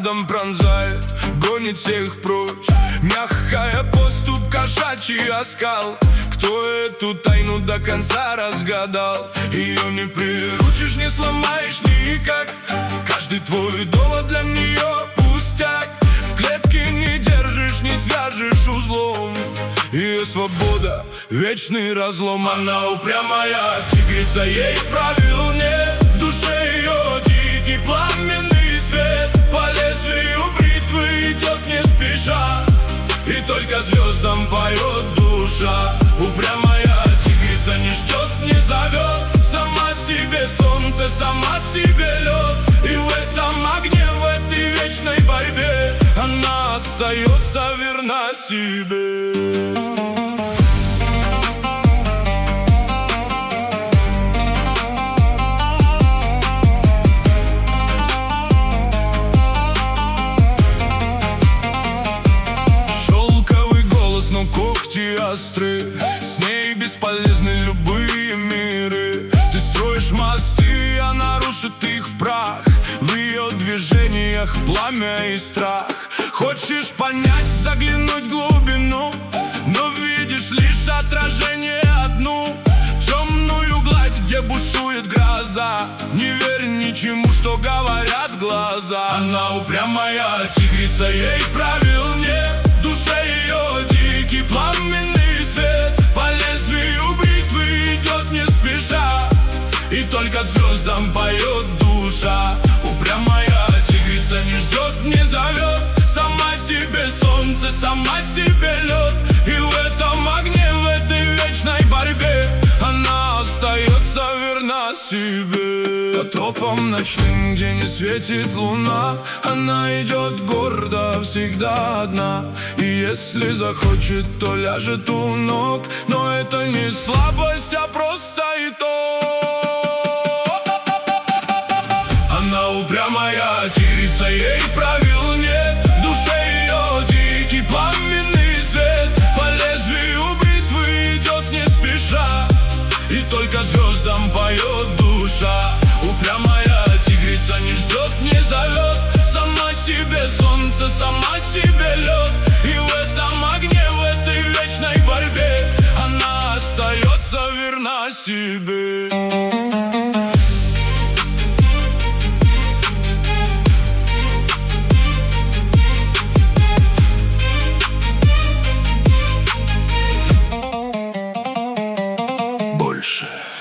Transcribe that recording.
взглядом пронзает, гонит всех прочь. Мягкая поступь, кошачий оскал. Кто эту тайну до конца разгадал? Ее не приручишь, не сломаешь никак. Каждый твой довод для нее пустяк. В клетке не держишь, не свяжешь узлом. Ее свобода — вечный разлом. Она упрямая тигрица, ей правил нет. В душе ее дикий пламенный свет. По лезвию бритвы идет не спеша, и только звездам поет душа. Упрямая тигрица не ждет, не зовет. Сама себе солнце, сама себе лед. И в этом огне, в этой вечной борьбе она остается верна себе. Когти остры, с ней бесполезны любые миры. Ты строишь мосты, она рушит их в прах. В ее движениях пламя и страх. Хочешь понять, заглянуть в глубину, но видишь лишь отражение одну. Темную гладь, где бушует гроза. Не верь ничему, что говорят глаза. Она упрямая тигрица, ей правил нет. В душе ее дикий пламенный свет. По лезвию бритвы идет не спеша, и только звездам поет душа. Упрямая тигрица не ждет, не зовет. Сама себе солнце, сама себе лед. И в этом огне, в этой вечной борьбе она остается верна себе. По тропам ночным, где не светит луна, она идет гордо, всегда одна. И если захочет, то ляжет у ног. Но это не слабость, а просто итог. Она упрямая тигрица, ей правил нет. В душе ее дикий пламенный свет. По лезвию бритвы идет не спеша, и только звездам поет душа. Упрямая тигрица не ждет, не зовет. Сама себе солнце, сама себе лед. И в этом огне, в этой вечной борьбе она остается верна себе. Больше.